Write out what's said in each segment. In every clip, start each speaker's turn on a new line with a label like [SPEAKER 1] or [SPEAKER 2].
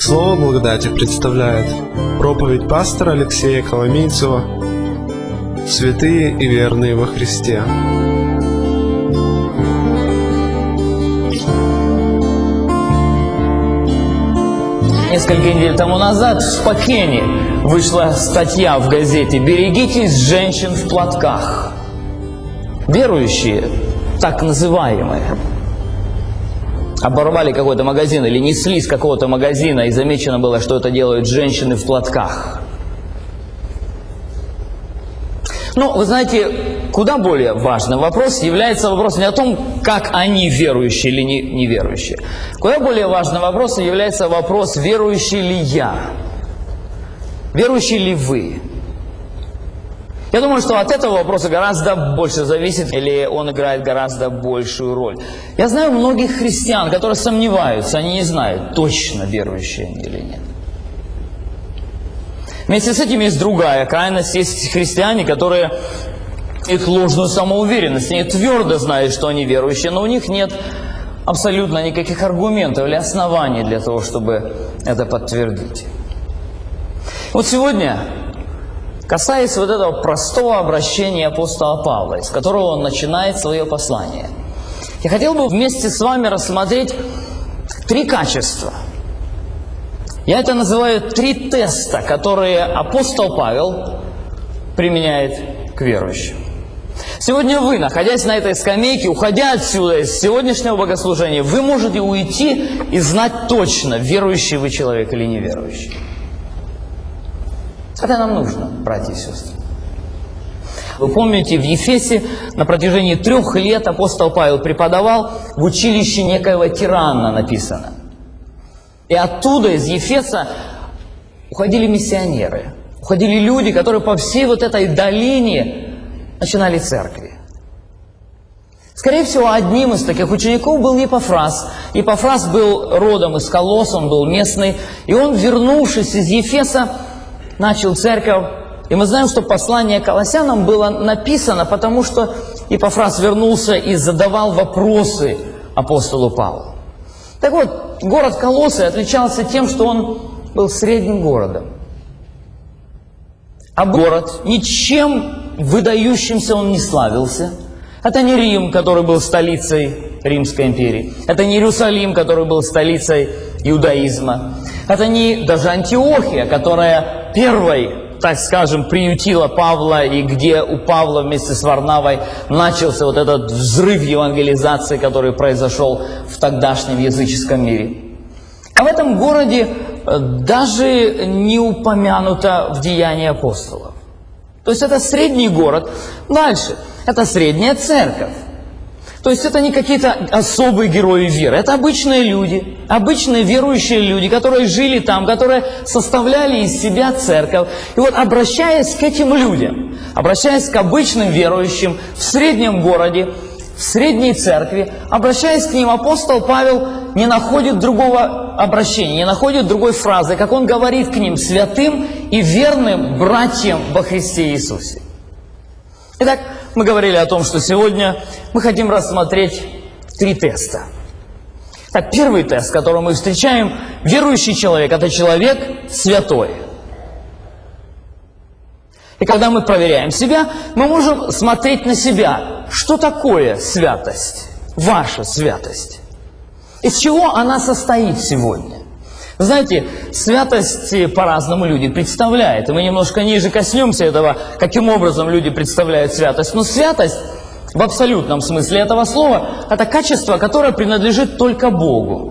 [SPEAKER 1] Слово благодати представляет проповедь пастора Алексея Коломийцева «Святые и верные во Христе».
[SPEAKER 2] Несколько недель тому назад в Спокене вышла статья в газете «Берегитесь женщин в платках». Верующие, так называемые, оборвали какой-то магазин или несли с какого-то магазина, и замечено было, что это делают женщины в платках. Но, вы знаете, куда более важным вопрос является вопрос не о том, как они верующие или неверующие. Куда более важным вопросом является вопрос, верующий ли я, верующий ли вы. Я думаю, что от этого вопроса гораздо больше зависит, или он играет гораздо большую роль. Я знаю многих христиан, которые сомневаются, они не знают, точно верующие они или нет. Вместе с этим есть другая крайность, есть христиане, которые имеют ложную самоуверенность, они твердо знают, что они верующие, но у них нет абсолютно никаких аргументов или оснований для того, чтобы это подтвердить. Вот сегодня, касаясь вот этого простого обращения апостола Павла, из которого он начинает свое послание, я хотел бы вместе с вами рассмотреть три качества. Я это называю три теста, которые апостол Павел применяет к верующим. Сегодня вы, находясь на этой скамейке, уходя отсюда из сегодняшнего богослужения, вы можете уйти и знать точно, верующий вы человек или неверующий. Это нам нужно, братья и сестры. Вы помните, в Ефесе на протяжении 3 лет апостол Павел преподавал в училище некоего тирана, написано. И оттуда, из Ефеса, уходили миссионеры, уходили люди, которые по всей вот этой долине начинали церкви. Скорее всего, одним из таких учеников был Епафрас. Епафрас был родом из Колосс, он был местный, и он, вернувшись из Ефеса, начал церковь. И мы знаем, что послание Колоссянам было написано, потому что Епафрас вернулся и задавал вопросы апостолу Павлу. Так вот, город Колоссы отличался тем, что он был средним городом. А город ничем выдающимся он не славился. Это не Рим, который был столицей Римской империи. Это не Иерусалим, который был столицей иудаизма. Это не даже Антиохия, которая первой, так скажем, приютила Павла, и где у Павла вместе с Варнавой начался вот этот взрыв евангелизации, который произошел в тогдашнем языческом мире. А в этом городе даже не упомянуто в Деянии апостолов. То есть это средний город. Дальше. Это средняя церковь. То есть это не какие-то особые герои веры. Это обычные люди, обычные верующие люди, которые жили там, которые составляли из себя церковь. И вот обращаясь к этим людям, обращаясь к обычным верующим в среднем городе, в средней церкви, обращаясь к ним, апостол Павел не находит другого обращения, не находит другой фразы, как он говорит к ним, святым и верным братьям во Христе Иисусе. Итак, мы говорили о том, что сегодня мы хотим рассмотреть 3 теста. Так, первый тест, который мы встречаем, верующий человек – это человек святой. И когда мы проверяем себя, мы можем смотреть на себя. Что такое святость? Ваша святость. Из чего она состоит сегодня? Знаете, святость по-разному люди представляют. И мы немножко ниже коснемся этого, каким образом люди представляют святость. Но святость, в абсолютном смысле этого слова, это качество, которое принадлежит только Богу.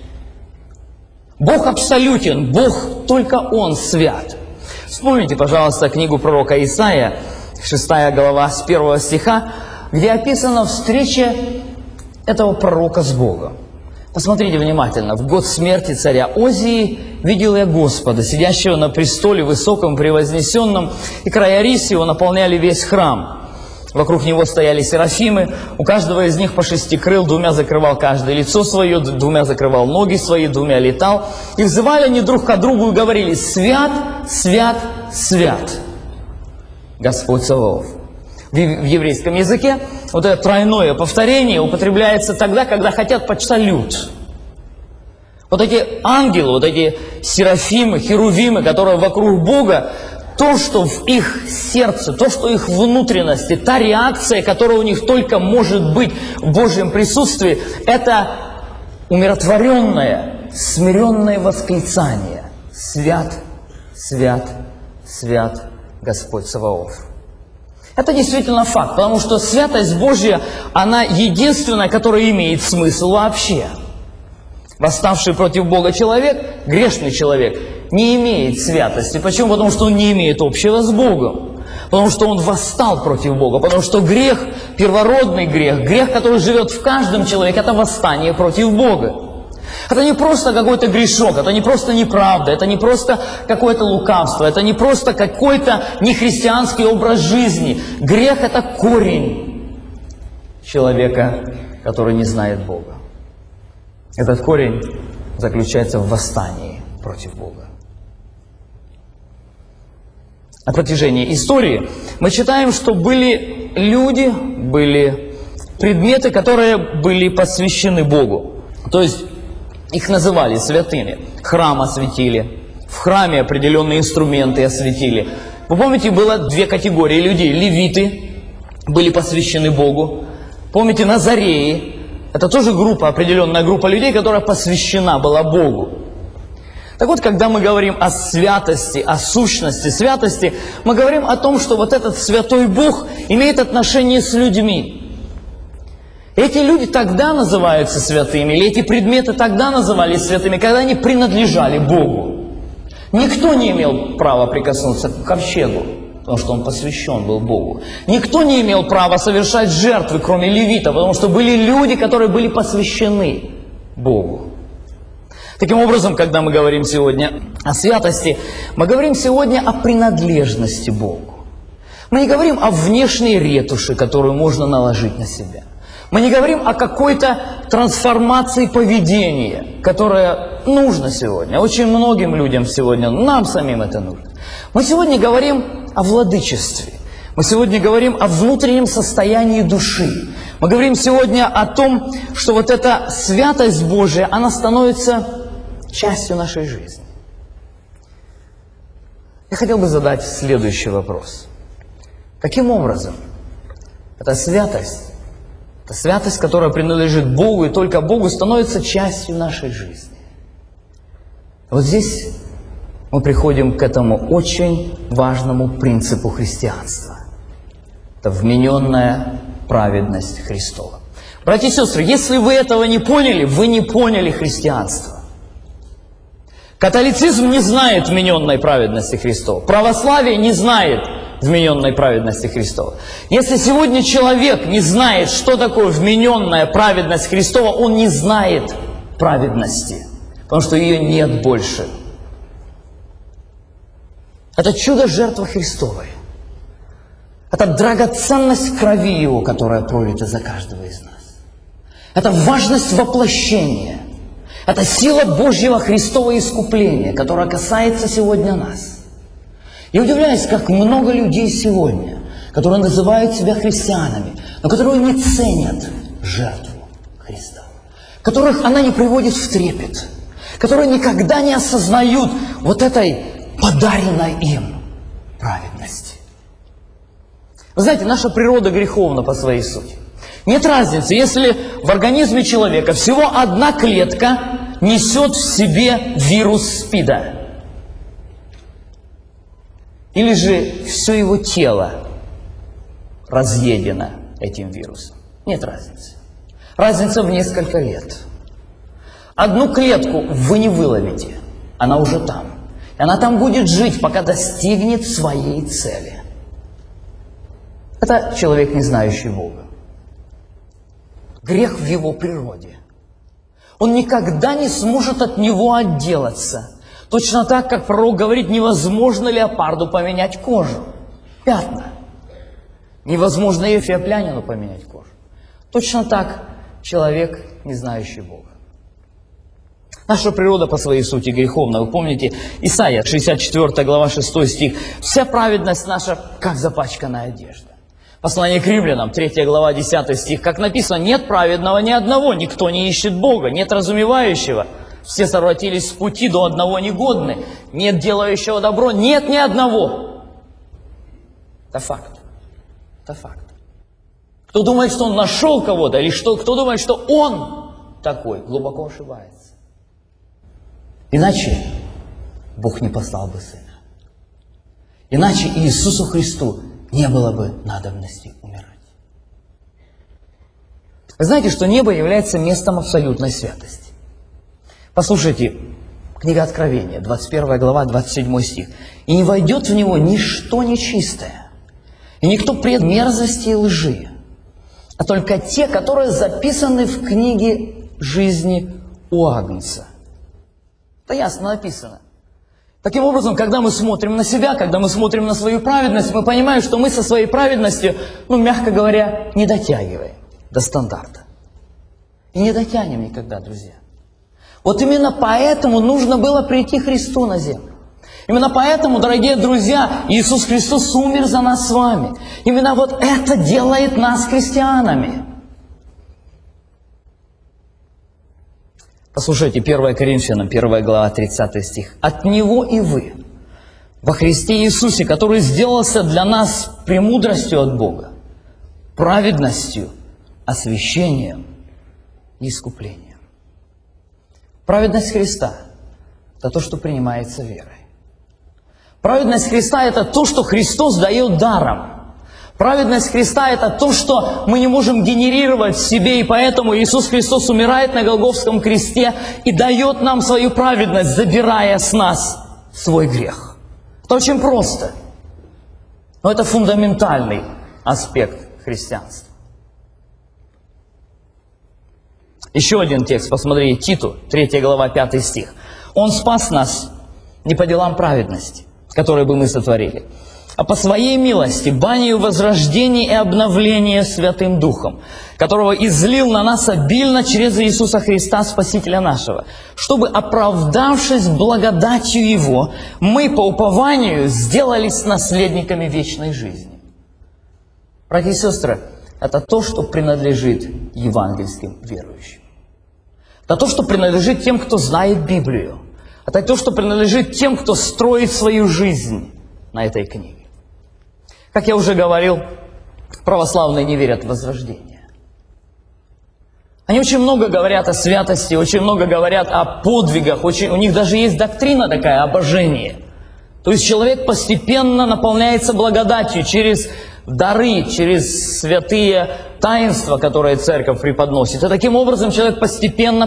[SPEAKER 2] Бог абсолютен, Бог только Он свят. Вспомните, пожалуйста, книгу пророка Исаия, 6 глава, с 1 стиха, где описана встреча этого пророка с Богом. Посмотрите внимательно. «В год смерти царя Озии видел я Господа, сидящего на престоле высоком, превознесенном, и края рис его наполняли весь храм. Вокруг него стояли серафимы, у каждого из них по 6 крыл, 2 закрывал каждое лицо свое, 2 закрывал ноги свои, 2 летал. И взывали они друг к другу и говорили: свят, свят, свят, Господь Саваоф». В еврейском языке вот это тройное повторение употребляется тогда, когда хотят почтальют. Вот эти ангелы, вот эти серафимы, херувимы, которые вокруг Бога, то, что в их сердце, то, что их внутренности, та реакция, которая у них только может быть в Божьем присутствии, это умиротворенное, смиренное восклицание: «Свят, свят, свят Господь Саваоф». Это действительно факт, потому что святость Божья, она единственная, которая имеет смысл вообще. Восставший против Бога человек, грешный человек, не имеет святости. Почему? Потому что он не имеет общего с Богом. Потому что он восстал против Бога. Потому что грех, первородный грех, грех, который живет в каждом человеке, это восстание против Бога. Это не просто какой-то грешок, это не просто неправда, это не просто какое-то лукавство, это не просто какой-то нехристианский образ жизни. Грех – это корень человека, который не знает Бога. Этот корень заключается в восстании против Бога. На протяжении истории мы читаем, что были люди, были предметы, которые были посвящены Богу. То есть их называли святыми. Храм осветили, в храме определенные инструменты осветили. Вы помните, было две категории людей. Левиты были посвящены Богу. Помните, назареи. Это тоже группа, определенная группа людей, которая посвящена была Богу. Так вот, когда мы говорим о святости, о сущности святости, мы говорим о том, что вот этот святой Бог имеет отношение с людьми. Эти люди тогда называются святыми, или эти предметы тогда назывались святыми, когда они принадлежали Богу. Никто не имел права прикоснуться к ковчегу, потому что он посвящен был Богу. Никто не имел права совершать жертвы, кроме левита, потому что были люди, которые были посвящены Богу. Таким образом, когда мы говорим сегодня о святости, мы говорим сегодня о принадлежности Богу. Мы не говорим о внешней ретуши, которую можно наложить на себя. Мы не говорим о какой-то трансформации поведения, которая нужна сегодня. Очень многим людям сегодня, нам самим это нужно. Мы сегодня говорим о владычестве. Мы сегодня говорим о внутреннем состоянии души. Мы говорим сегодня о том, что вот эта святость Божия, она становится частью нашей жизни. Я хотел бы задать следующий вопрос. Каким образом эта святость, которая принадлежит Богу и только Богу, становится частью нашей жизни? Вот здесь мы приходим к этому очень важному принципу христианства. Это вмененная праведность Христова. Братья и сестры, если вы этого не поняли, вы не поняли христианство. Католицизм не знает вмененной праведности Христова. Православие не знает вмененной праведности Христова. Если сегодня человек не знает, что такое вмененная праведность Христова, он не знает праведности, потому что ее нет больше. Это чудо-жертва Христовой. Это драгоценность крови Его, которая пролита за каждого из нас. Это важность воплощения. Это сила Божьего Христового искупления, которая касается сегодня нас. Я удивляюсь, как много людей сегодня, которые называют себя христианами, но которые не ценят жертву Христа, которых она не приводит в трепет, которые никогда не осознают вот этой подаренной им праведности. Вы знаете, наша природа греховна по своей сути. Нет разницы, если в организме человека всего одна клетка несет в себе вирус СПИДа, или же все его тело разъедено этим вирусом. Нет разницы. Разница в несколько лет. Одну клетку вы не выловите, она уже там. И она там будет жить, пока достигнет своей цели. Это человек, не знающий Бога. Грех в его природе. Он никогда не сможет от него отделаться. Точно так, как пророк говорит, невозможно леопарду поменять кожу. Пятна. Невозможно эфиоплянину поменять кожу. Точно так человек, не знающий Бога. Наша природа по своей сути греховна. Вы помните, Исайя, 64 глава, 6 стих. «Вся праведность наша, как запачканная одежда». Послание к римлянам, 3 глава, 10 стих. Как написано, нет праведного ни одного, никто не ищет Бога, нет разумевающего. Все совратились с пути, до одного негодны. Нет делающего добро, нет ни одного. Это факт. Это факт. Кто думает, что он нашел кого-то, или кто думает, что он такой, глубоко ошибается. Иначе Бог не послал бы Сына. Иначе Иисусу Христу не было бы надобности умирать. Вы знаете, что небо является местом абсолютной святости. Послушайте, книга Откровения, 21 глава, 27 стих. «И не войдет в него ничто нечистое, и никто пред мерзости и лжи, а только те, которые записаны в книге жизни у Агнца». Это ясно написано. Таким образом, когда мы смотрим на себя, когда мы смотрим на свою праведность, мы понимаем, что мы со своей праведностью, мягко говоря, не дотягиваем до стандарта. И не дотянем никогда, друзья. Вот именно поэтому нужно было прийти Христу на землю. Именно поэтому, дорогие друзья, Иисус Христос умер за нас с вами. Именно вот это делает нас христианами. Послушайте, 1 Коринфянам, 1 глава, 30 стих. «От Него и вы, во Христе Иисусе, который сделался для нас премудростью от Бога, праведностью, освящением и искуплением». Праведность Христа – это то, что принимается верой. Праведность Христа – это то, что Христос дает даром. Праведность Христа – это то, что мы не можем генерировать в себе, и поэтому Иисус Христос умирает на Голгофском кресте и дает нам свою праведность, забирая с нас свой грех. Это очень просто, но это фундаментальный аспект христианства. Еще один текст, посмотрите, Титу, 3 глава, 5 стих. «Он спас нас не по делам праведности, которые бы мы сотворили, а по своей милости, банию возрождения и обновления Святым Духом, которого излил на нас обильно через Иисуса Христа, Спасителя нашего, чтобы, оправдавшись благодатью Его, мы по упованию сделались наследниками вечной жизни». Братья и сестры, это то, что принадлежит евангельским верующим. Это то, что принадлежит тем, кто знает Библию. Это то, что принадлежит тем, кто строит свою жизнь на этой книге. Как я уже говорил, православные не верят в возрождение. Они очень много говорят о святости, очень много говорят о подвигах, у них даже есть доктрина такая, обожение. То есть человек постепенно наполняется благодатью через дары, через святые таинства, которые церковь преподносит. И таким образом человек постепенно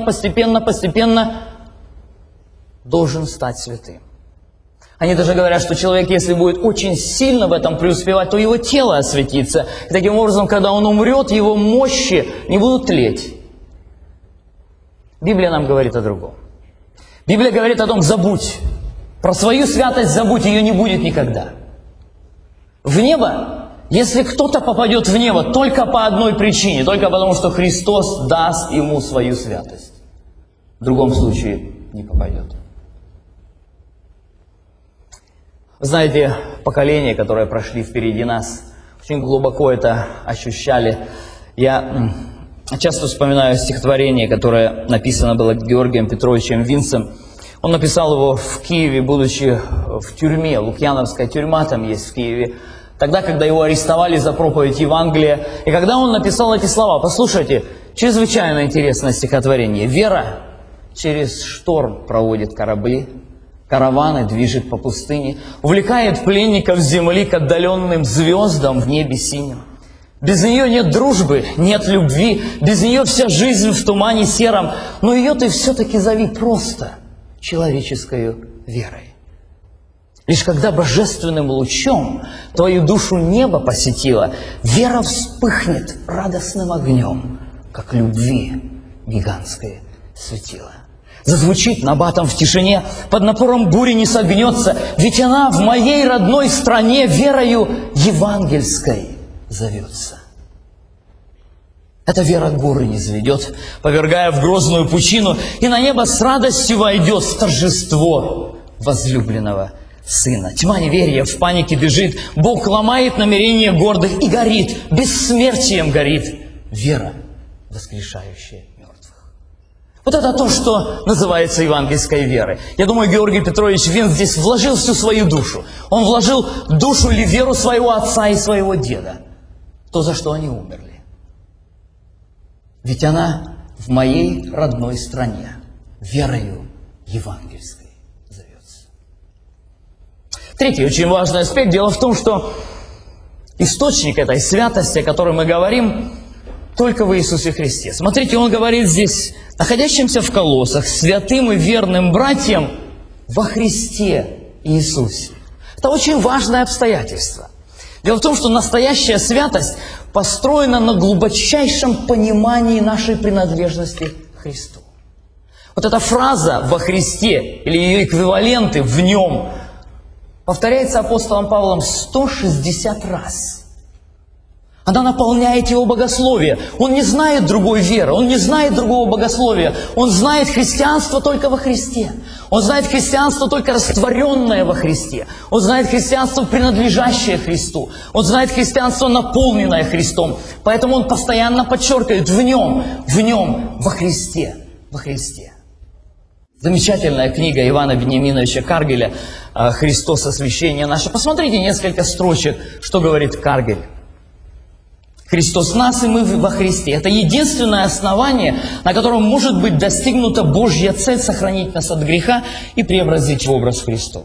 [SPEAKER 2] должен стать святым. Они даже говорят, что человек, если будет очень сильно в этом преуспевать, то его тело осветится. И таким образом, когда он умрет, его мощи не будут тлеть. Библия нам говорит о другом. Библия говорит о том, забудь. Про свою святость забудь, ее не будет никогда. В небо, если кто-то попадет в небо, только по одной причине, только потому, что Христос даст ему свою святость. В другом случае не попадет. Знаете, поколения, которые прошли впереди нас, очень глубоко это ощущали. Я часто вспоминаю стихотворение, которое написано было Георгием Петровичем Винцем. Он написал его в Киеве, будучи в тюрьме. Лукьяновская тюрьма там есть в Киеве. Тогда, когда его арестовали за проповедь Евангелия. И когда он написал эти слова, послушайте, чрезвычайно интересное стихотворение. «Вера через шторм проводит корабли, караваны движет по пустыне, увлекает пленников с земли к отдаленным звездам в небе синем. Без нее нет дружбы, нет любви, без нее вся жизнь в тумане сером, но ее ты все-таки зови просто человеческой верой. Лишь когда божественным лучом твою душу небо посетило, вера вспыхнет радостным огнем, как любви гигантское светило. Зазвучит набатом в тишине, под напором бури не согнется, ведь она в моей родной стране верою евангельской зовется. Эта вера горы не заведет, повергая в грозную пучину, и на небо с радостью войдет в торжество возлюбленного Сына. Тьма неверия в панике бежит, Бог ломает намерения гордых и горит, бессмертием горит вера, воскрешающая мертвых. Вот это то, что называется евангельской верой. Я думаю, Георгий Петрович Вен здесь вложил всю свою душу. Он вложил душу или веру своего отца и своего деда. То, за что они умерли. Ведь она в моей родной стране верою евангельской зовется. Третий очень важный аспект. Дело в том, что источник этой святости, о которой мы говорим, только в Иисусе Христе. Смотрите, он говорит здесь, находящимся в Колоссах, святым и верным братьям во Христе Иисусе. Это очень важное обстоятельство. Дело в том, что настоящая святость построена на глубочайшем понимании нашей принадлежности к Христу. Вот эта фраза «во Христе» или ее эквиваленты «в Нем» повторяется апостолом Павлом 160 раз. Она наполняет его богословие. Он не знает другой веры, он не знает другого богословия. Он знает христианство только во Христе. Он знает христианство только растворенное во Христе. Он знает христианство, принадлежащее Христу. Он знает христианство, наполненное Христом. Поэтому он постоянно подчеркивает в Нем, во Христе, во Христе. Замечательная книга Ивана Вениаминовича Каргеля «Христос, освящение наше». Посмотрите несколько строчек, что говорит Каргель. Христос в нас, и мы во Христе. Это единственное основание, на котором может быть достигнута Божья цель сохранить нас от греха и преобразить в образ Христов.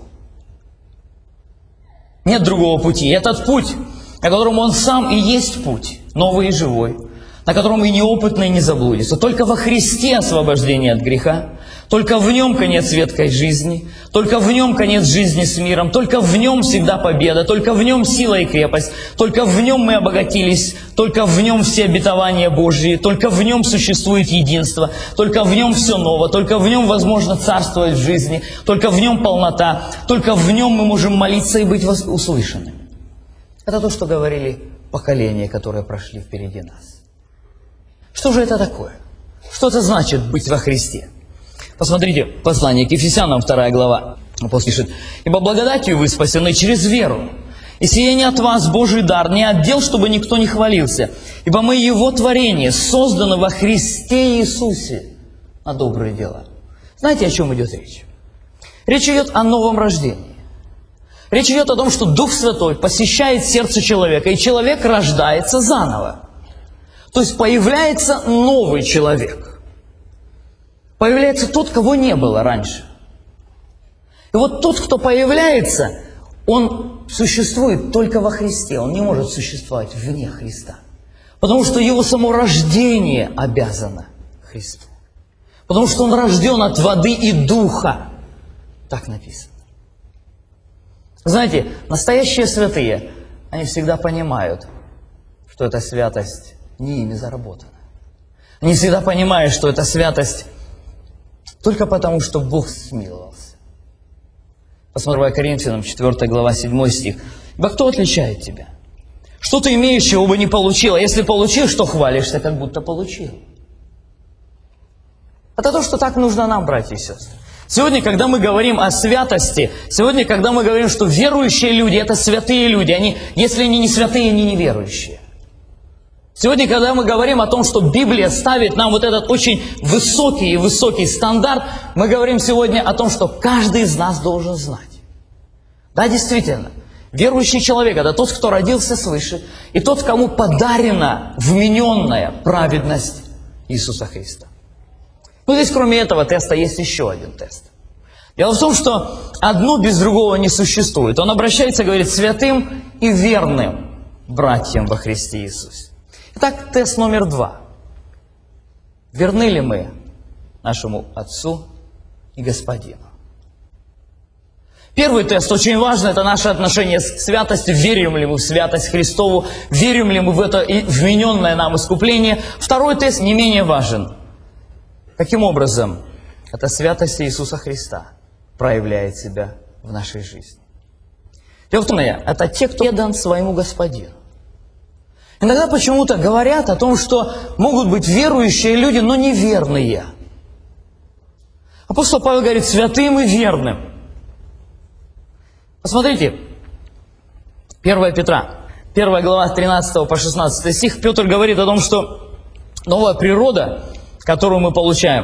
[SPEAKER 2] Нет другого пути. Этот путь, на котором Он сам и есть путь, новый и живой, на котором и неопытный не заблудится. Только во Христе освобождение от греха, только в Нем конец ветхой жизни, только в Нем конец жизни с миром, только в Нем всегда победа, только в Нем сила и крепость, только в Нем мы обогатились, только в Нем все обетования Божьи, только в Нем существует единство, только в Нем все ново, только в Нем возможно царствовать в жизни, только в Нем полнота, только в Нем мы можем молиться и быть услышанными. Это то, что говорили поколения, которые прошли впереди нас. Что же это такое? Что это значит быть во Христе? Посмотрите, послание к Ефесянам, 2 глава. Апостол пишет: «Ибо благодатью вы спасены через веру, и сие не от вас Божий дар, не от дел, чтобы никто не хвалился. Ибо мы Его творение, созданы во Христе Иисусе на добрые дела». Знаете, о чем идет речь? Речь идет о новом рождении. Речь идет о том, что Дух Святой посещает сердце человека, и человек рождается заново. То есть появляется новый человек. Появляется тот, кого не было раньше. И вот тот, кто появляется, он существует только во Христе. Он не может существовать вне Христа. Потому что его само рождение обязано Христу. Потому что он рожден от воды и духа. Так написано. Знаете, настоящие святые, они всегда понимают, что эта святость не ими заработана. Они всегда понимают, что эта святость только потому, что Бог смиловался. Посмотрим 2 Коринфянам, 4 глава, 7 стих. «Ибо кто отличает тебя? Что ты имеешь, чего бы не получил? А если получил, что хвалишься, как будто получил?» Это то, что так нужно нам, братья и сестры. Сегодня, когда мы говорим о святости, сегодня, когда мы говорим, что верующие люди – это святые люди, они, если они не святые, они неверующие. Сегодня, когда мы говорим о том, что Библия ставит нам вот этот очень высокий стандарт, мы говорим сегодня о том, что каждый из нас должен знать. Да, действительно, верующий человек – это тот, кто родился свыше, и тот, кому подарена вмененная праведность Иисуса Христа. Но здесь, кроме этого теста, есть еще один тест. Дело в том, что одно без другого не существует. Он обращается, говорит, святым и верным братьям во Христе Иисусе. Итак, тест номер 2. Верны ли мы нашему Отцу и Господину? Первый тест очень важный, это наше отношение к святости. Верим ли мы в святость Христову? Верим ли мы в это вмененное нам искупление? Второй тест не менее важен. Каким образом эта святость Иисуса Христа проявляет себя в нашей жизни? Дело в том, это те, кто предан своему Господину. Иногда почему-то говорят о том, что могут быть верующие люди, но неверные. Апостол Павел говорит святым и верным. Посмотрите, 1 Петра, 1 глава 13 по 16 стих, Петр говорит о том, что новая природа, которую мы получаем,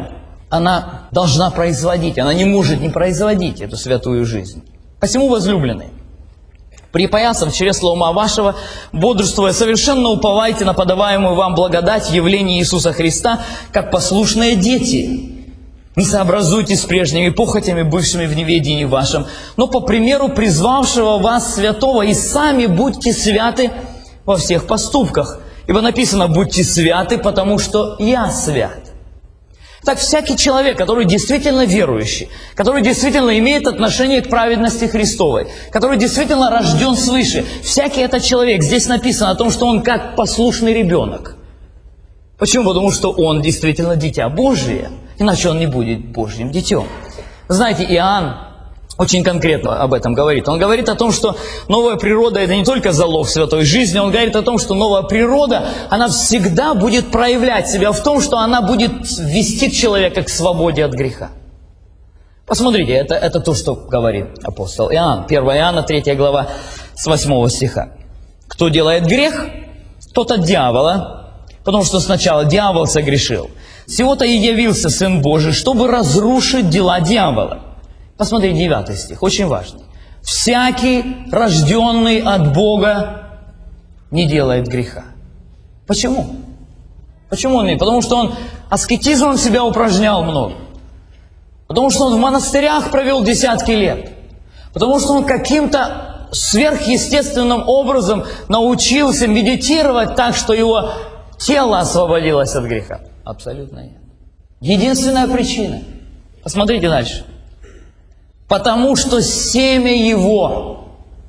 [SPEAKER 2] она должна производить, она не может не производить эту святую жизнь. Посему, возлюбленные, припоясав чресло ума вашего, бодрствуя, совершенно уповайте на подаваемую вам благодать явления Иисуса Христа, как послушные дети. Не сообразуйтесь с прежними похотями, бывшими в неведении вашем, но по примеру призвавшего вас святого, и сами будьте святы во всех поступках. Ибо написано: будьте святы, потому что я свят. Так всякий человек, который действительно верующий, который действительно имеет отношение к праведности Христовой, который действительно рожден свыше, всякий этот человек, здесь написано о том, что он как послушный ребенок. Почему? Потому что он действительно дитя Божие, иначе он не будет Божьим детем. Знаете, Иоанн очень конкретно об этом говорит. Он говорит о том, что новая природа – это не только залог святой жизни, он говорит о том, что новая природа, она всегда будет проявлять себя в том, что она будет вести человека к свободе от греха. Посмотрите, это то, что говорит апостол Иоанн. 1 Иоанна, 3 глава, с 8 стиха. «Кто делает грех, тот от дьявола, потому что сначала дьявол согрешил. Всего-то и явился Сын Божий, чтобы разрушить дела дьявола». Посмотрите 9 стих, очень важный. «Всякий, рожденный от Бога, не делает греха». Почему? Почему он не? Потому что он аскетизмом себя упражнял много. Потому что он в монастырях провел десятки лет. Потому что он каким-то сверхъестественным образом научился медитировать так, что его тело освободилось от греха. Абсолютно нет. Единственная причина. Посмотрите дальше. Потому что семя его,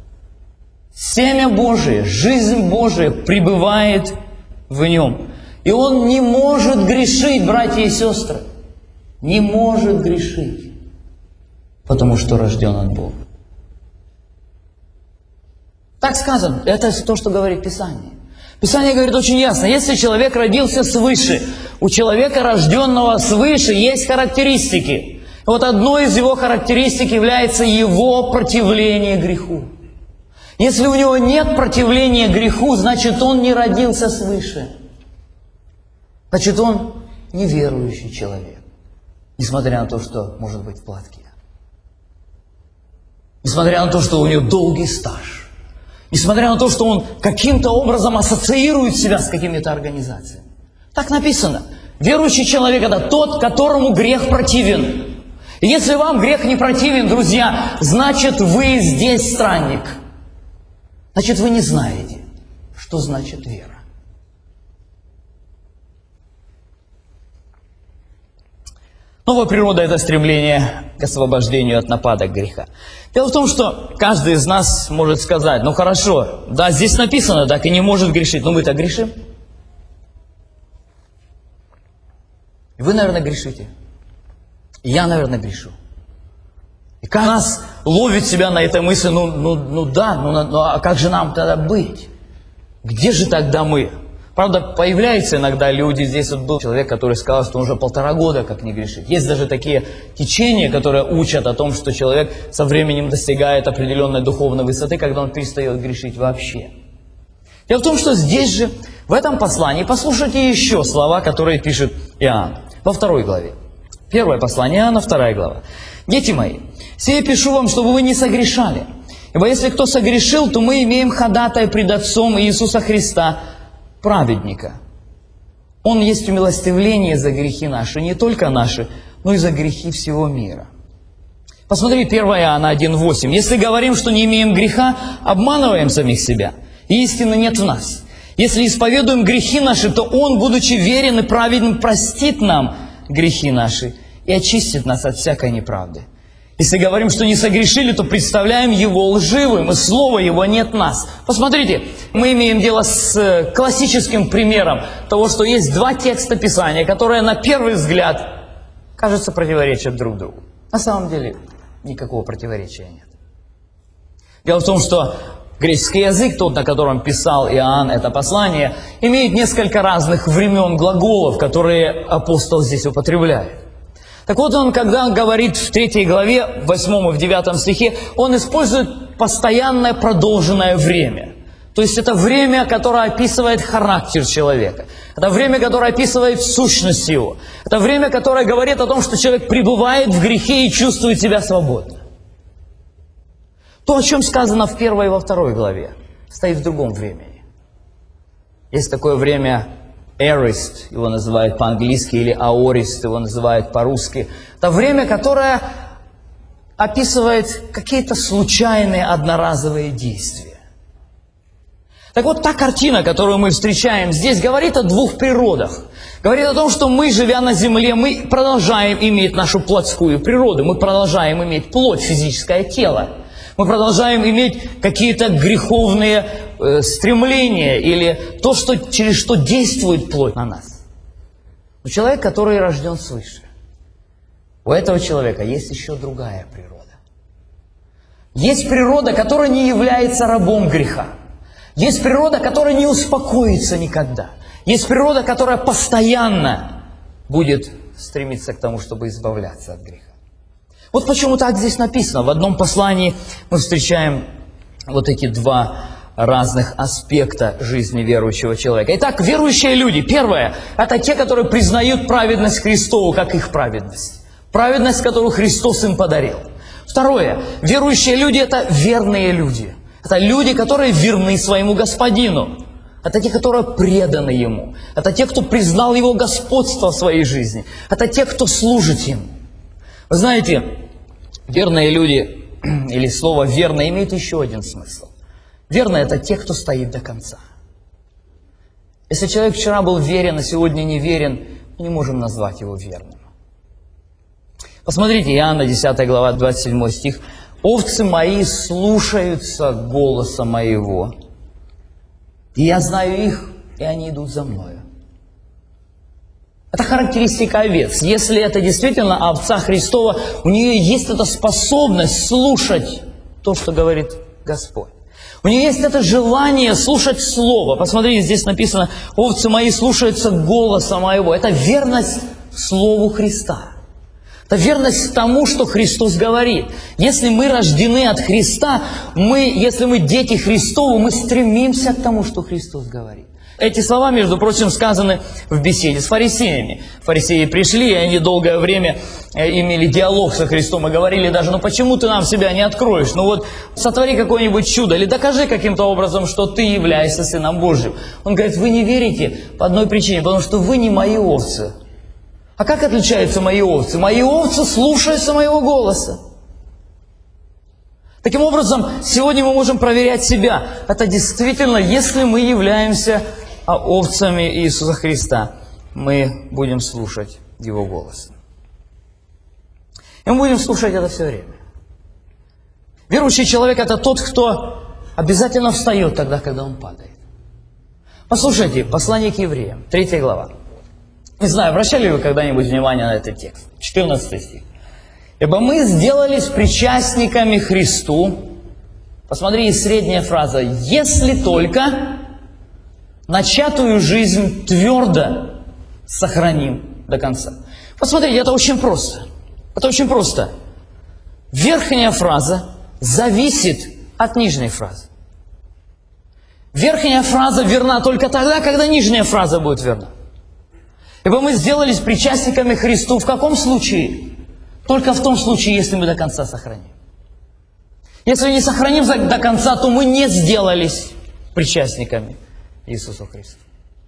[SPEAKER 2] семя Божие, жизнь Божия пребывает в нем. И он не может грешить, братья и сестры. Не может грешить. Потому что рожден от Бога. Так сказано. Это то, что говорит Писание. Писание говорит очень ясно. Если человек родился свыше, у человека, рожденного свыше, есть характеристики. Вот одной из его характеристик является его противление греху. Если у него нет противления греху, значит, он не родился свыше. Значит, он неверующий человек. Несмотря на то, что может быть в платке. Несмотря на то, что у него долгий стаж. Несмотря на то, что он каким-то образом ассоциирует себя с какими-то организациями. Так написано. Верующий человек – это тот, которому грех противен. И если вам грех не противен, друзья, значит, вы здесь странник. Значит, вы не знаете, что значит вера. Новая природа – это стремление к освобождению от нападок греха. Дело в том, что каждый из нас может сказать: ну хорошо, да, здесь написано, так и не может грешить, но мы-то грешим. И вы, наверное, грешите. И я, наверное, грешу. И каждый нас ловит себя на этой мысли: а как же нам тогда быть? Где же тогда мы? Правда, появляются иногда люди. Здесь вот был человек, который сказал, что он уже 1,5 года как не грешит. Есть даже такие течения, которые учат о том, что человек со временем достигает определенной духовной высоты, когда он перестает грешить вообще. Дело в том, что здесь же, в этом послании, послушайте еще слова, которые пишет Иоанн во 2 главе. Первое послание Иоанна, 2 глава. «Дети мои, сие пишу вам, чтобы вы не согрешали. Ибо если кто согрешил, то мы имеем ходатая пред Отцом Иисуса Христа, праведника. Он есть умилостивление за грехи наши, не только наши, но и за грехи всего мира». Посмотри, 1 Иоанна 1,8. «Если говорим, что не имеем греха, обманываем самих себя, и истины нет в нас. Если исповедуем грехи наши, то Он, будучи верен и праведен, простит нам грехи наши и очистит нас от всякой неправды. Если говорим, что не согрешили, то представляем Его лживым, и слова Его нет в нас». Посмотрите, мы имеем дело с классическим примером того, что есть два текста Писания, которые на первый взгляд, кажется, противоречат друг другу. На самом деле никакого противоречия нет. Дело в том, что греческий язык, тот, на котором писал Иоанн это послание, имеет несколько разных времен глаголов, которые апостол здесь употребляет. Так вот, он, когда говорит в 3 главе, в 8 и в 9 стихе, он использует постоянное продолженное время. То есть это время, которое описывает характер человека. Это время, которое описывает сущность его. Это время, которое говорит о том, что человек пребывает в грехе и чувствует себя свободно. То, о чем сказано в 1 и во 2 главе, стоит в другом времени. Есть такое время aorist, его называют по-английски, или aorist, его называют по-русски. Это время, которое описывает какие-то случайные одноразовые действия. Так вот, та картина, которую мы встречаем здесь, говорит о двух природах. Говорит о том, что мы, живя на земле, мы продолжаем иметь нашу плотскую природу, мы продолжаем иметь плоть, физическое тело. Мы продолжаем иметь какие-то греховные стремления или то, через что действует плоть на нас. Но человек, который рожден свыше, у этого человека есть еще другая природа. Есть природа, которая не является рабом греха. Есть природа, которая не успокоится никогда. Есть природа, которая постоянно будет стремиться к тому, чтобы избавляться от греха. Вот почему так здесь написано. В одном послании мы встречаем вот эти два разных аспекта жизни верующего человека. Итак, верующие люди, первое, это те, которые признают праведность Христову как их праведность. Праведность, которую Христос им подарил. Второе, верующие люди – это верные люди. Это люди, которые верны своему Господину. Это те, которые преданы Ему. Это те, кто признал Его господство в своей жизни. Это те, кто служит Ему. Вы знаете, верные люди, или слово «верно» имеет еще один смысл. Верные – это те, кто стоит до конца. Если человек вчера был верен, а сегодня не верен, мы не можем назвать его верным. Посмотрите, Иоанна 10 глава, 27 стих. «Овцы мои слушаются голоса моего, и я знаю их, и они идут за мною». Это характеристика овец. Если это действительно овца Христова, у нее есть эта способность слушать то, что говорит Господь. У нее есть это желание слушать Слово. Посмотрите, здесь написано: «Овцы мои слушаются голоса моего». Это верность Слову Христа. Это верность тому, что Христос говорит. Если мы рождены от Христа, если мы дети Христовы, мы стремимся к тому, что Христос говорит. Эти слова, между прочим, сказаны в беседе с фарисеями. Фарисеи пришли, и они долгое время имели диалог со Христом и говорили даже: «Ну почему ты нам себя не откроешь? Ну вот сотвори какое-нибудь чудо, или докажи каким-то образом, что ты являешься Сыном Божьим». Он говорит: «Вы не верите по одной причине, потому что вы не мои овцы». А как отличаются мои овцы? Мои овцы слушаются моего голоса. Таким образом, сегодня мы можем проверять себя. Это действительно, если мы являемся овцами Иисуса Христа, мы будем слушать Его голос. И мы будем слушать это все время. Верующий человек – это тот, кто обязательно встает тогда, когда он падает. Послушайте, послание к евреям, 3 глава. Не знаю, обращали ли вы когда-нибудь внимание на этот текст? 14 стих. «Ибо мы сделались причастниками Христу». Посмотри, средняя фраза. «Если только начатую жизнь твердо сохраним до конца». Посмотрите, это очень просто. Это очень просто. Верхняя фраза зависит от нижней фразы. Верхняя фраза верна только тогда, когда нижняя фраза будет верна. «Ибо мы сделались причастниками Христу». В каком случае? Только в том случае, если мы до конца сохраним. Если не сохраним до конца, то мы не сделались причастниками Иисусу Христу.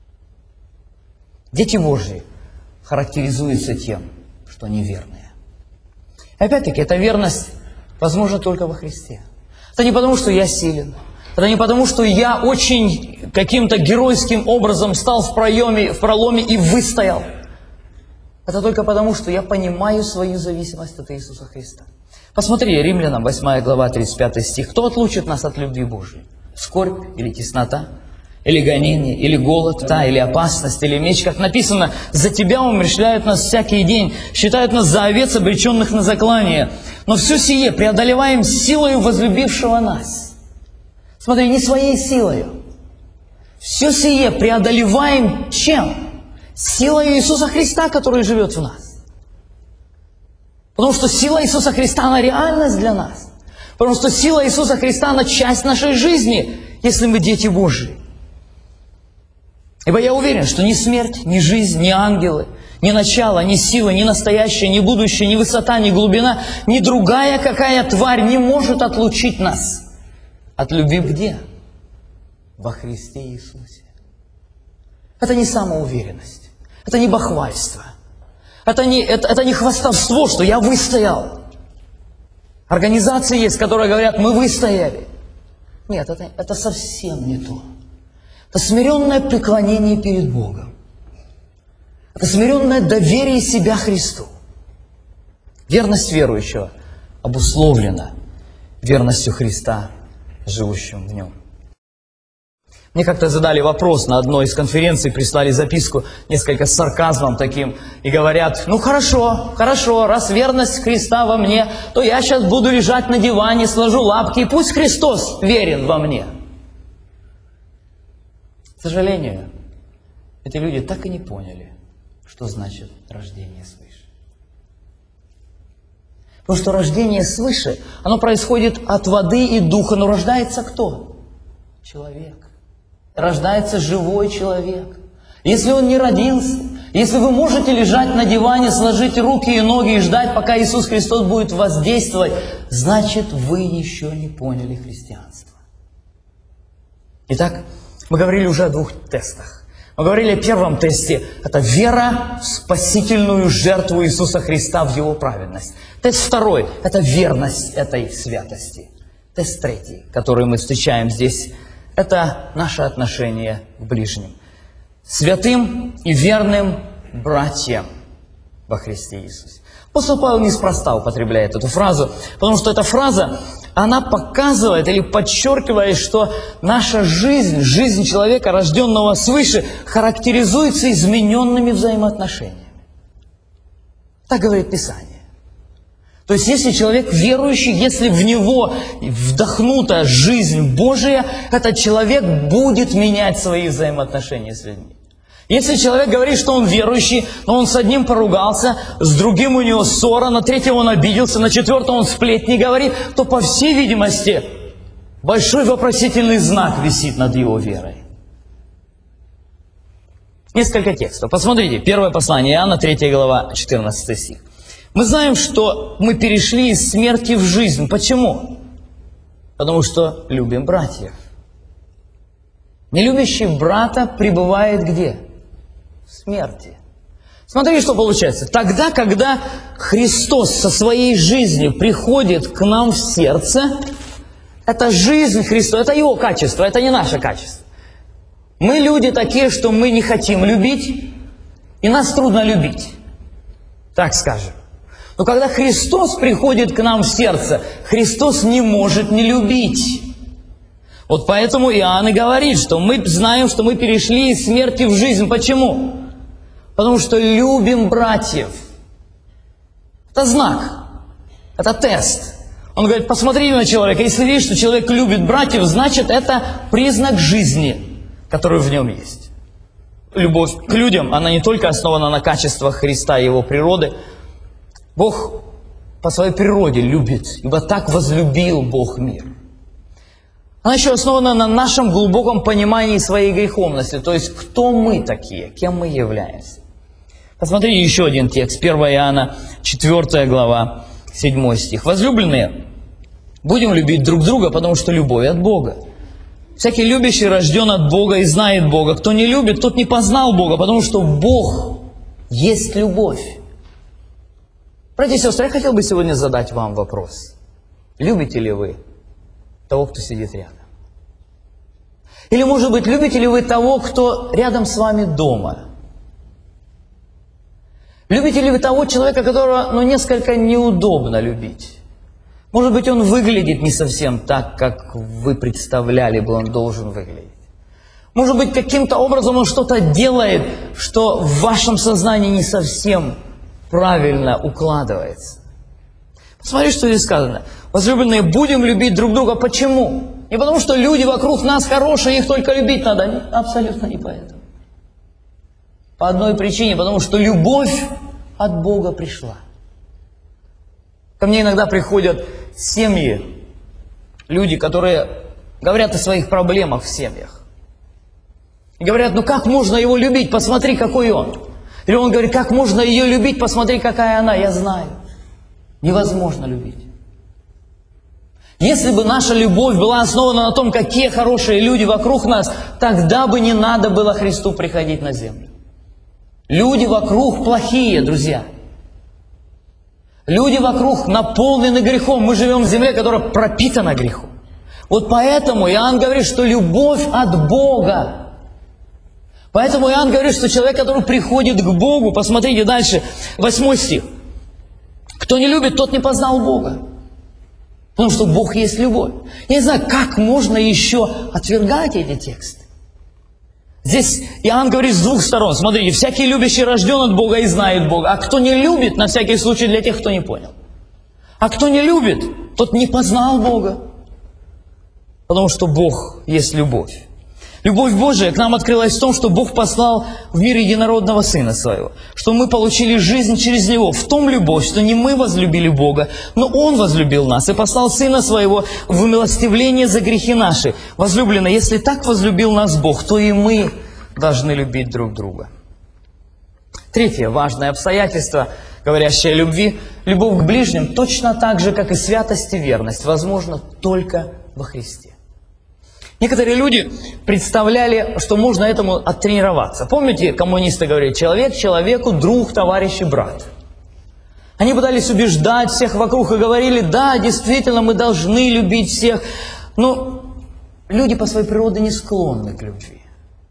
[SPEAKER 2] Дети Божьи характеризуются тем, что они верные. И опять-таки, эта верность возможна только во Христе. Это не потому, что я силен. Это не потому, что я очень каким-то геройским образом стал в проломе и выстоял. Это только потому, что я понимаю свою зависимость от Иисуса Христа. Посмотри, Римлянам 8 глава, 35 стих. «Кто отлучит нас от любви Божией? Скорбь или теснота? Или гонение? Или голод? Или опасность? Или меч?» Как написано: «За тебя умерщвляют нас всякий день, считают нас за овец, обреченных на заклание. Но все сие преодолеваем силою возлюбившего нас». Смотри, не своей силою. Все сие преодолеваем чем? Силой Иисуса Христа, который живет в нас. Потому что сила Иисуса Христа, она реальность для нас. Потому что сила Иисуса Христа, она часть нашей жизни. если мы дети Божьи. Ибо я уверен, что ни смерть, ни жизнь, ни ангелы, ни начало, ни сила, ни настоящее, ни будущее, ни высота, ни глубина, ни другая какая тварь не может отлучить нас от любви где? Во Христе Иисусе. Это не самоуверенность, это не бахвальство, это не хвастовство, что я выстоял. Организации есть, которые говорят, мы выстояли. Нет, это совсем не то. Это смиренное преклонение перед Богом. Это смиренное доверие себя Христу. Верность верующего обусловлена верностью Христа, живущим в нем. Мне как-то задали вопрос на одной из конференций, прислали записку, несколько с сарказмом таким, и говорят, ну хорошо, раз верность Христа во мне, то я сейчас буду лежать на диване, сложу лапки, и пусть Христос верен во мне. К сожалению, эти люди так и не поняли, что значит рождение свыше. Потому что рождение свыше, оно происходит от воды и духа, но рождается кто? Человек. Рождается живой человек. Если он не родился, если вы можете лежать на диване, сложить руки и ноги и ждать, пока Иисус Христос будет воздействовать, значит, вы еще не поняли христианство. Итак, мы говорили уже о двух тестах. Мы говорили о первом тесте. Это вера в спасительную жертву Иисуса Христа, в Его праведность. Тест второй – это верность этой святости. Тест третий, который мы встречаем здесь, это наше отношение к ближним. Святым и верным братьям во Христе Иисусе. Апостол Павел неспроста употребляет эту фразу, потому что эта фраза, она показывает или подчеркивает, что наша жизнь, жизнь человека, рожденного свыше, характеризуется измененными взаимоотношениями. Так говорит Писание. То есть, если человек верующий, если в него вдохнута жизнь Божия, этот человек будет менять свои взаимоотношения с людьми. Если человек говорит, что он верующий, но он с одним поругался, с другим у него ссора, на третьего он обиделся, на четвертого он сплетни говорит, то, по всей видимости, большой вопросительный знак висит над его верой. Несколько текстов. Посмотрите, первое послание Иоанна, 3 глава, 14 стих. Мы знаем, что мы перешли из смерти в жизнь. Почему? Потому что любим братьев. Нелюбящий брата пребывает где? В смерти. Смотрите, что получается. Тогда, когда Христос со своей жизнью приходит к нам в сердце, это жизнь Христова, это Его качество, это не наше качество. Мы люди такие, что мы не хотим любить, и нас трудно любить. Так скажем. Но когда Христос приходит к нам в сердце, Христос не может не любить. Вот поэтому Иоанн и говорит, что мы знаем, что мы перешли из смерти в жизнь. Почему? Потому что любим братьев. Это знак, это тест. Он говорит, посмотри на человека, если видишь, что человек любит братьев, значит, это признак жизни, который в нем есть. Любовь к людям, она не только основана на качествах Христа и Его природы. Бог по своей природе любит, ибо так возлюбил Бог мир. Она еще основана на нашем глубоком понимании своей греховности, то есть кто мы такие, кем мы являемся. Посмотрите еще один текст, 1 Иоанна, 4 глава, 7 стих. «Возлюбленные, будем любить друг друга, потому что любовь от Бога. Всякий любящий рожден от Бога и знает Бога. Кто не любит, тот не познал Бога, потому что Бог есть любовь». Братья и сестры, я хотел бы сегодня задать вам вопрос. Любите ли вы того, кто сидит рядом? Или, может быть, любите ли вы того, кто рядом с вами дома? Любите ли вы того человека, которого, несколько неудобно любить? Может быть, он выглядит не совсем так, как вы представляли бы, он должен выглядеть. Может быть, каким-то образом он что-то делает, что в вашем сознании не совсем правильно укладывается. Посмотри, что здесь сказано. Возлюбленные, будем любить друг друга. Почему? Не потому, что люди вокруг нас хорошие, их только любить надо. Нет, абсолютно не поэтому. По одной причине, потому что любовь от Бога пришла. Ко мне иногда приходят семьи, люди, которые говорят о своих проблемах в семьях. И говорят, ну как можно его любить, посмотри, какой он. Или он говорит, как можно ее любить, посмотри, какая она. Я знаю, невозможно любить. Если бы наша любовь была основана на том, какие хорошие люди вокруг нас, тогда бы не надо было Христу приходить на землю. Люди вокруг плохие, друзья. Люди вокруг наполнены грехом. Мы живем в земле, которая пропитана грехом. Вот поэтому Иоанн говорит, что любовь от Бога. Поэтому Иоанн говорит, что человек, который приходит к Богу, посмотрите дальше, 8 стих. Кто не любит, тот не познал Бога. Потому что Бог есть любовь. Я не знаю, как можно еще отвергать эти тексты. Здесь Иоанн говорит с двух сторон. Смотрите, всякий любящий рожден от Бога и знает Бога. А кто не любит, на всякий случай для тех, кто не понял. А кто не любит, тот не познал Бога. Потому что Бог есть любовь. Любовь Божия к нам открылась в том, что Бог послал в мир единородного Сына Своего, что мы получили жизнь через Него. В том любовь, что не мы возлюбили Бога, но Он возлюбил нас и послал Сына Своего в умилостивление за грехи наши. Возлюбленные, если так возлюбил нас Бог, то и мы должны любить друг друга. Третье важное обстоятельство, говорящее о любви, любовь к ближним, точно так же, как и святость и верность, возможно только во Христе. Некоторые люди представляли, что можно этому оттренироваться. Помните, коммунисты говорили, человек человеку, друг, товарищ и брат. Они пытались убеждать всех вокруг и говорили, да, действительно, мы должны любить всех. Но люди по своей природе не склонны к любви.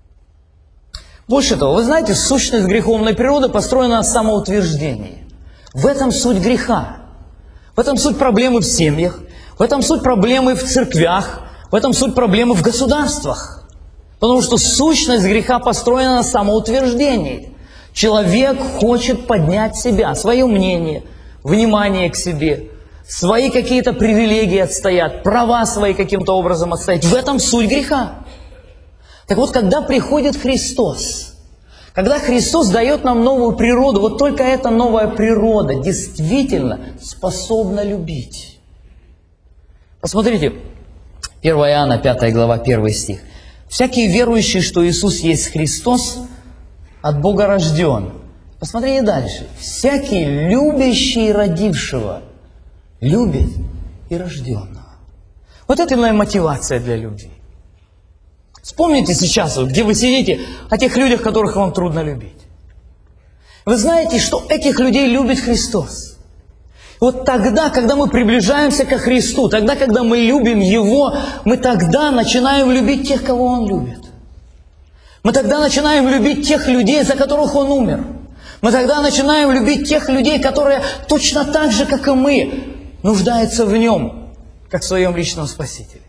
[SPEAKER 2] Больше того, вы знаете, сущность греховной природы построена на самоутверждении. В этом суть греха. В этом суть проблемы в семьях. В этом суть проблемы в церквях. В этом суть проблемы в государствах. Потому что сущность греха построена на самоутверждении. Человек хочет поднять себя, свое мнение, внимание к себе, свои какие-то привилегии отстоять, права свои каким-то образом отстоять. В этом суть греха. Так вот, когда приходит Христос, когда Христос дает нам новую природу, вот только эта новая природа действительно способна любить. Посмотрите, 1 Иоанна, 5 глава, 1 стих. «Всякий верующий, что Иисус есть Христос, от Бога рожден». Посмотрите дальше. «Всякий любящий родившего любит и рожденного». Вот это именно мотивация для любви. Вспомните сейчас, где вы сидите, о тех людях, которых вам трудно любить. Вы знаете, что этих людей любит Христос. Вот тогда, когда мы приближаемся ко Христу, тогда, когда мы любим Его, мы тогда начинаем любить тех, кого Он любит. Мы тогда начинаем любить тех людей, за которых Он умер. Мы тогда начинаем любить тех людей, которые точно так же, как и мы, нуждаются в Нем, как в Своем личном Спасителе.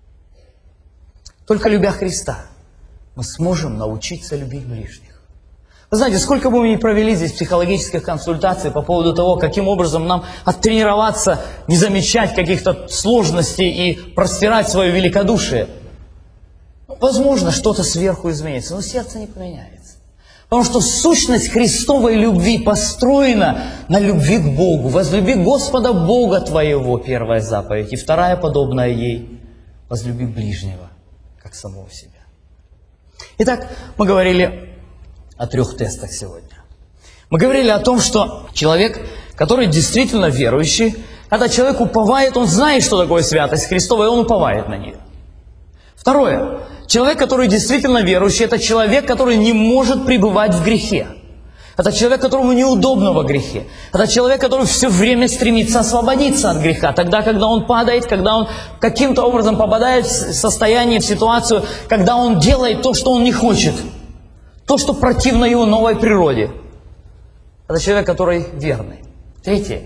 [SPEAKER 2] Только любя Христа, мы сможем научиться любить ближних. Вы знаете, сколько бы мы ни провели здесь психологических консультаций по поводу того, каким образом нам оттренироваться, не замечать каких-то сложностей и простирать свое великодушие. Возможно, что-то сверху изменится, но сердце не поменяется. Потому что сущность Христовой любви построена на любви к Богу. «Возлюби Господа Бога твоего», первая заповедь, и вторая, подобная ей, «возлюби ближнего, как самого себя». Итак, мы говорили о 3 тестах сегодня. Мы говорили о том, что человек, который действительно верующий, когда человек уповает, он знает, что такое святость Христова, и он уповает на нее. Второе. Человек, который действительно верующий, это человек, который не может пребывать в грехе. Это человек, которому неудобно во грехе. Это человек, который все время стремится освободиться от греха. Тогда, когда он падает, когда он каким-то образом попадает в состояние, в ситуацию, когда он делает то, что он не хочет. То, что противно его новой природе. Это человек, который верный. Третье.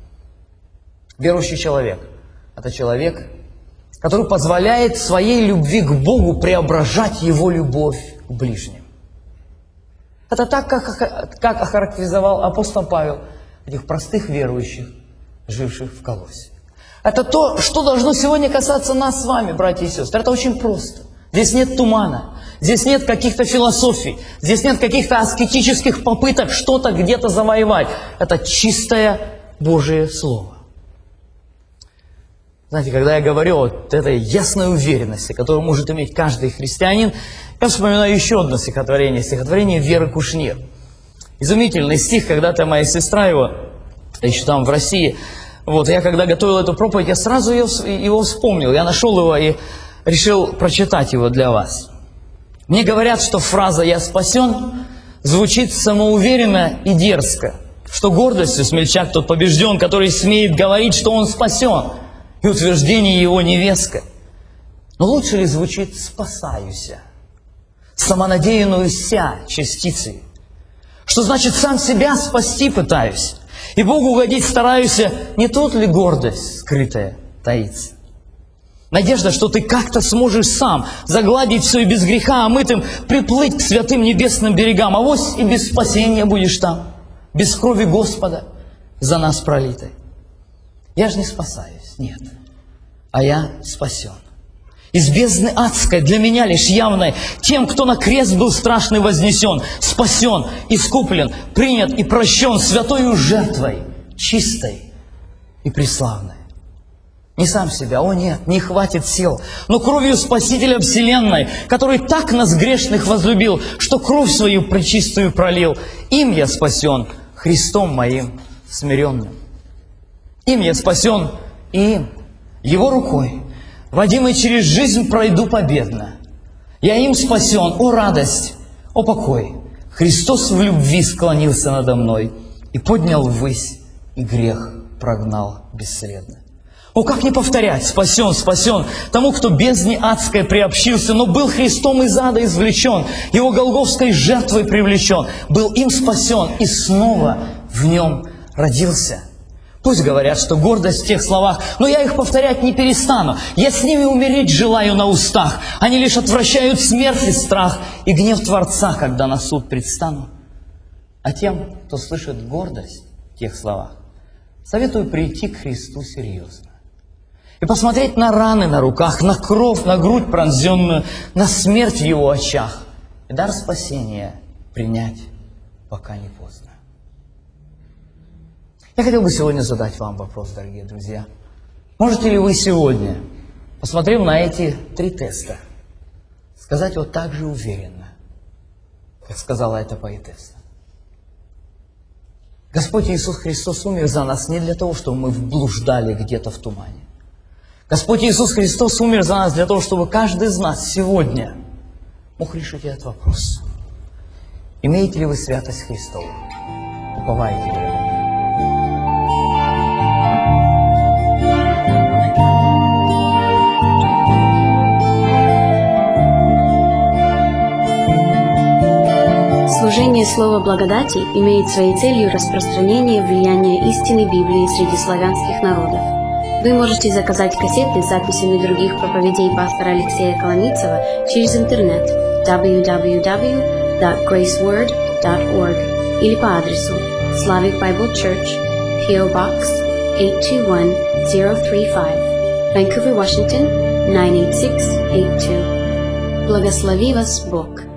[SPEAKER 2] Верующий человек. Это человек, который позволяет своей любви к Богу преображать его любовь к ближним. Это так, как охарактеризовал апостол Павел этих простых верующих, живших в Колоссе. Это то, что должно сегодня касаться нас с вами, братья и сестры. Это очень просто. Здесь нет тумана. Здесь нет каких-то философий, здесь нет каких-то аскетических попыток что-то где-то завоевать. завоевать. Это чистое Божие Слово. Знаете, когда я говорю вот этой ясной уверенности, которую может иметь каждый христианин, я вспоминаю еще одно стихотворение Веры Кушнир. Изумительный стих, когда-то моя сестра его, еще там в России, вот, я когда готовил эту проповедь, я сразу его вспомнил, я нашел его и решил прочитать его для вас. Мне говорят, что фраза «я спасен» звучит самоуверенно и дерзко, что гордостью смельчак тот побежден, который смеет говорить, что он спасен, и утверждение его невестка. Но лучше ли звучит «спасаюся», самонадеянуюся частицей, что значит «сам себя спасти пытаюсь», и Богу угодить стараюсь, не тут ли гордость скрытая таится? Надежда, что ты как-то сможешь сам загладить все и без греха омытым приплыть к святым небесным берегам, авось и без спасения будешь там, без крови Господа за нас пролитой. Я же не спасаюсь, нет, а я спасен. Из бездны адской, для меня лишь явной, тем, кто на крест был страшный вознесен, спасен, искуплен, принят и прощен святою жертвой, чистой и преславной. Не сам себя, о нет, не хватит сил, но кровью Спасителя вселенной, который так нас грешных возлюбил, что кровь свою пречистую пролил. Им я спасен, Христом моим смиренным. Им я спасен, и им, Его рукой, водимый через жизнь, пройду победно. Я им спасен, о радость, о покой. Христос в любви склонился надо мной и поднял ввысь, и грех прогнал бесследно. О, как не повторять, спасен, спасен, тому, кто бездне адской приобщился, но был Христом из ада извлечен, Его голгофской жертвой привлечен, был им спасен и снова в нем родился. Пусть говорят, что гордость в тех словах, но я их повторять не перестану. Я с ними умереть желаю на устах. Они лишь отвращают смерть и страх, и гнев Творца, когда на суд предстану. А тем, кто слышит гордость в тех словах, советую прийти к Христу серьезно и посмотреть на раны на руках, на кровь, на грудь пронзенную, на смерть в Его очах, и дар спасения принять, пока не поздно. Я хотел бы сегодня задать вам вопрос, дорогие друзья. Можете ли вы сегодня, посмотрев на эти 3 теста, сказать вот так же уверенно, как сказала эта поэтесса? Господь Иисус Христос умер за нас не для того, чтобы мы блуждали где-то в тумане. Господь Иисус Христос умер за нас для того, чтобы каждый из нас сегодня мог решить этот вопрос. Имеете ли вы святость Христову? Уповаете ли вы?
[SPEAKER 3] Служение Слова Благодати имеет своей целью распространение влияния истины Библии среди славянских народов. Вы можете заказать кассеты с записями других проповедей пастора Алексея Коломийцева через интернет www.graceword.org или по адресу Slavic Bible Church, P.O. Box 821035, Vancouver, Washington 98682. Благослови вас Бог!